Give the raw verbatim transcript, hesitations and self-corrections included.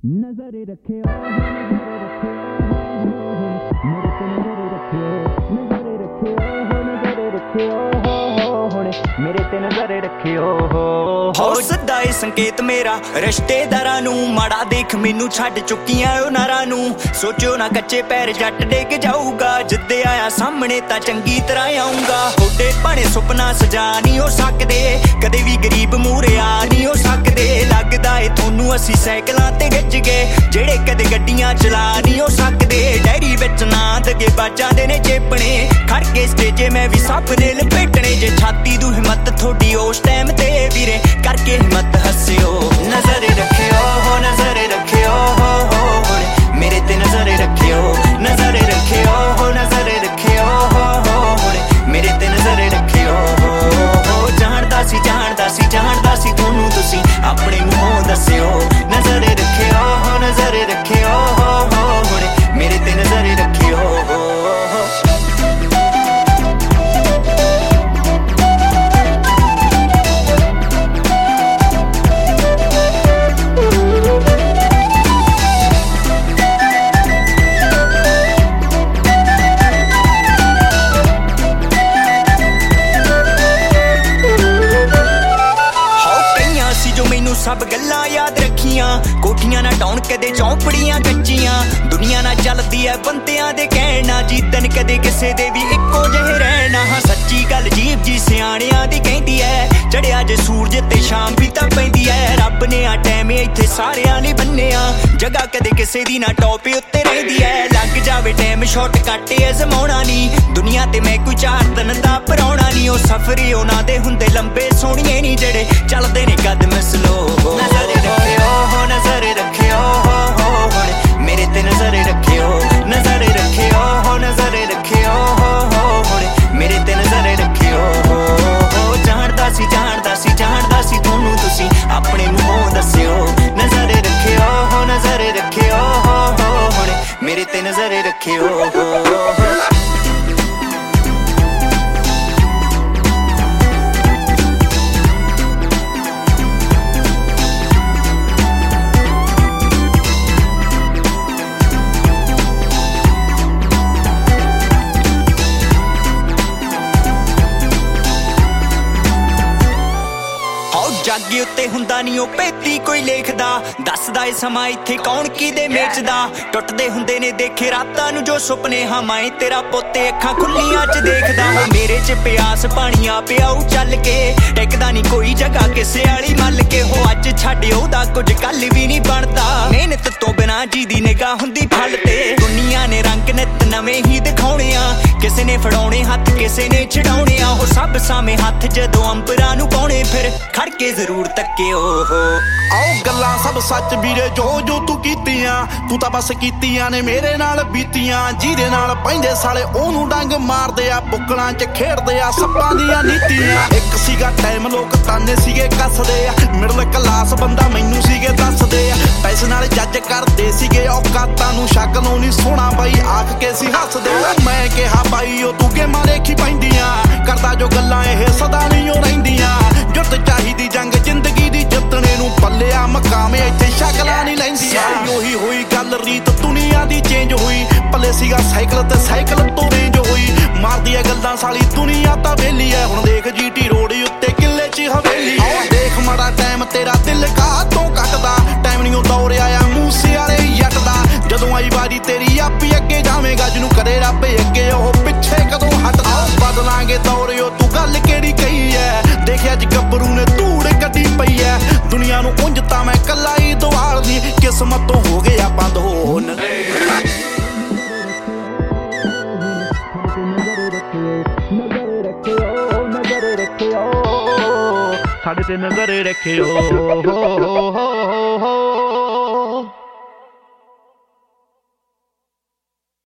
नजरे रखे नजरे रखे नजरे रखे नजरे रखे मेरे ते नजरे रखियो हो सदा ए संकेत मेरा रिश्तेदारां नू माड़ा देख मैनू छड्ड चुकियां ओ नारां नू सोचो ना कच्चे पैर जट डिग जाऊगा जिद्दे आया सामने तां चंगी तरह आऊंगा थोड़े भाणे सुपना सजा नहीं हो सकदे कदे भी गरीब मूहरे आ नहीं हो सकदे लगदा ए थोनू असी साइकलां ते गिज गए जेड़े कदे गड्डियां चला नहीं हो सकदे डायरी विच ना दगे बाजां दे ने चेपणे खड़ के स्टेजे मैं भी सप ने लपेटने जे छाती दू हिम्मत थोड़ी उस टाइम ते वीरे करके हिम्मत हस्सियो नजरे रखियो हो नजरे रखियो हो हो मेरे ते नजरे रखियो नजरे रखियो हो नजरे रखियो हो हो मेरे ते नजरे रखियो हो जानदा सी जानदा सी जानदा सी तोनू तुसी अपने मुंहों दस्सियो नजरे रखियो हो नजरे रखियो हो हो मेरे ते नजरे रखियो हो सब गल्लां याद रखियां कोठियां ना टाउन कदे चौंपड़ियां कच्चियां दुनिया ना चलदी है बंदियां दे कहना जीतन कदे किसे दे भी इक्को जहे रहना हाँ सच्ची गल जीव जी सियाणियां दी कहंदी है चढ़िया जे सूरज ते शाम भी तां पैंदी है रब ने आ टाइम इत्थे सारियां ने बन्निया जगह कदे किसे दी ना टॉप उत्ते रहिंदी है लग जावे टाइम शॉर्टकट अजमाउणा नहीं दुनिया ते मैं कोई चार दिन दा पराउणा नहीं ओ सफर उन्हां दे हुंदे लंबे सोहणिए नहीं जेड़े चलदे ने कदम स्लो नजरे रखियो हो नजरे रखियो हो हो मेरे ते नजरे रखियो नजरे रखियो हो नजरे रखियो हो हो मेरे ते नजरे रखियो हो जानदा सी जानदा सी जानदा सी तोनू तुसी अपने मुंहों दस्सियो नजरे रखियो हो नजरे रखियो हो हो मेरे ते नजरे रखियो हो जागे उत्ते हुंदा नहीं ओ पेती कोई लेखदा दसदा ए समा इत्थे कौन किदे मेचदा टुटदे हुंदे ने देखे रातां नू जो सुपने हां मैं तेरा पोते अखां खुल्लियां च देखदा हो मेरे च प्यास पानिया पियाऊ चल के टिकदा नहीं कोई जगह किसे वाली मल के हो अज छड्ड ओदा कुछ कल भी नहीं बनदा मेहनत तो बिना जी दी निगाह हुंदी फल ते दुनिया ने रंग नित नवें ही दिखाउणे आ किसे ने फड़ाउणे हत्थ किसे ने छड़ाउणे आ हो सब सामे हत्थ जदों अंबरां नू पाउणे फिर खड़ के जरूर तक्कियो हो आओ गल्लां सब सच वीरे जो जो तू कीतियां तू तां बस कीतियां ने मेरे नाल बीतियां जिहदे नाल पैंदे साले ओनू डंग मारदे आ बुक्कलां च खेडदे आ सप्पां दियां नीतियां एक सीगा टाइम लोक ताने सीगे कसदे आ मिडल क्लास बंदा मैनू सीगे दसदे आ पैसे नाल जज करदे सीगे औकातां नू शक नू नहीं सोना बाई आख के सी हसदे मैं किहा बाई ओ तू गेमां देखी पैंदियां करदा जो गल्लां ਇਹ सदा नहीं ओ रहिंदियां जुट चाहिदी जंग जिंदगी दी जितने नू पल्लिया मकामे इत्थे शकलां नहीं लैंदियां ओही होई गल रीत दुनिया दी चेंज हुई पल्ले सीगा साइकिल ते साइकिल तो रेंज हुई मारदी है गल्लां साली दुनिया तां वेली है हुण देख जीटी रोड उत्ते किले च हवेली आओ देख माड़ा टाइम तेरा दिल कातों कटदा टाइम नहीं दौर आया मूसे वाले जट दा जदों आई वारी तेरी आपी अगे जावेगा जिनू करे रब अगे ओह पिछे कदों हटदा बदलांगे दौर ओ तू गल केड़ी कही है देखिया अज गब्बरू ने धूड़ कड्डी पई है दुनिया नू उंज तां मैं कल्ला ही दवालदी किस्मत तो हो गया बंद होन साडे ते नजरे रखियो हो हो हो